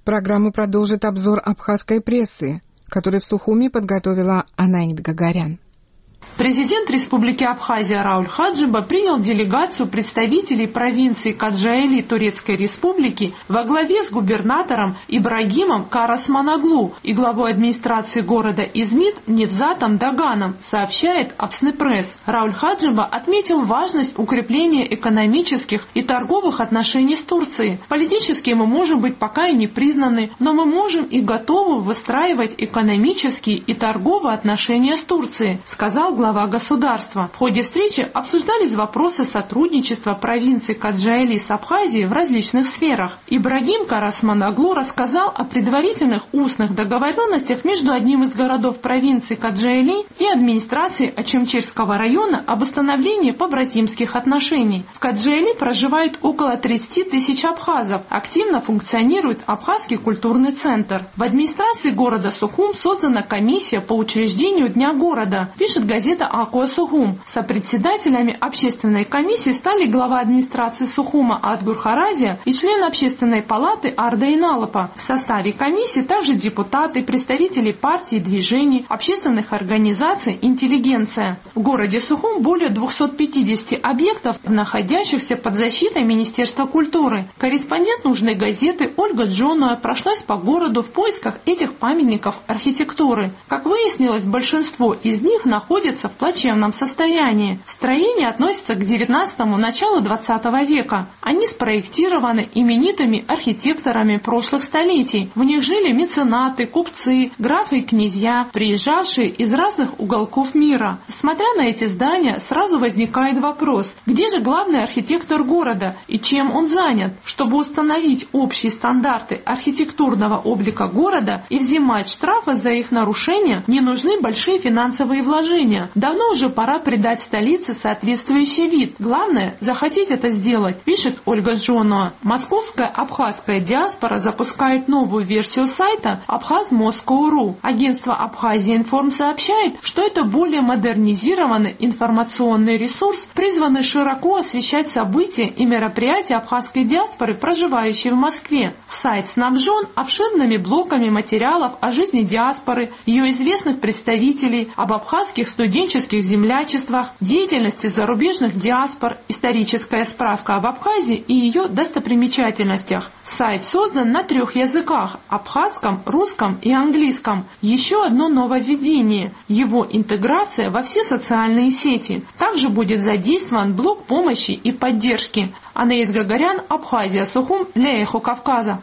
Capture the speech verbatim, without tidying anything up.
Программу продолжит обзор абхазской прессы, который в Сухуми подготовила Анаит Гагарян. Президент Республики Абхазия Рауль Хаджиба принял делегацию представителей провинции Каджаэли Турецкой Республики во главе с губернатором Ибрагимом Карасманаглу и главой администрации города Измит Невзатом Даганом, сообщает Абснепресс. Рауль Хаджиба отметил важность укрепления экономических и торговых отношений с Турцией. Политически мы можем быть пока и не признаны, но мы можем и готовы выстраивать экономические и торговые отношения с Турцией, сказал глава государства. В ходе встречи обсуждались вопросы сотрудничества провинции Каджаэли с Абхазией в различных сферах. Ибрагим Карасманаглу рассказал о предварительных устных договоренностях между одним из городов провинции Каджаэли и администрацией Ачимчирского района об установлении побратимских отношений. В Каджаэли проживает около тридцати тысяч абхазов. Активно функционирует Абхазский культурный центр. В администрации города Сухум создана комиссия по учреждению Дня города, пишет газета Акуа Сухум. Сопредседателями общественной комиссии стали глава администрации Сухума Адгур Харазия и член общественной палаты Арда Иналапа. В составе комиссии также депутаты, представители партий, движений, общественных организаций, интеллигенция. В городе Сухум более двухсот пятидесяти объектов, находящихся под защитой Министерства культуры. Корреспондент нужной газеты Ольга Джонуа прошлась по городу в поисках этих памятников архитектуры. Как выяснилось, большинство из них находятся в плачевном состоянии. Строения относятся к девятнадцатому, началу двадцатого века. Они спроектированы именитыми архитекторами прошлых столетий. В них жили меценаты, купцы, графы и князья, приезжавшие из разных уголков мира. Смотря на эти здания, сразу возникает вопрос, где же главный архитектор города и чем он занят? Чтобы установить общие стандарты архитектурного облика города и взимать штрафы за их нарушение, не нужны большие финансовые вложения. Давно уже пора придать столице соответствующий вид. Главное, захотеть это сделать, пишет Ольга Джонуа. Московская абхазская диаспора запускает новую версию сайта Абхаз Москоу точка ру. Агентство Абхазия Информ сообщает, что это более модернизированный информационный ресурс, призванный широко освещать события и мероприятия абхазской диаспоры, проживающей в Москве. Сайт снабжен обширными блоками материалов о жизни диаспоры, ее известных представителей, об абхазских студенческих землячествах, деятельности зарубежных диаспор, историческая справка об Абхазии и ее достопримечательностях. Сайт создан на трех языках – абхазском, русском и английском. Еще одно нововведение – его интеграция во все социальные сети. Также будет задействован блок помощи и поддержки. Анаит Гагарян, Абхазия, Сухум, для Эхо Кавказа.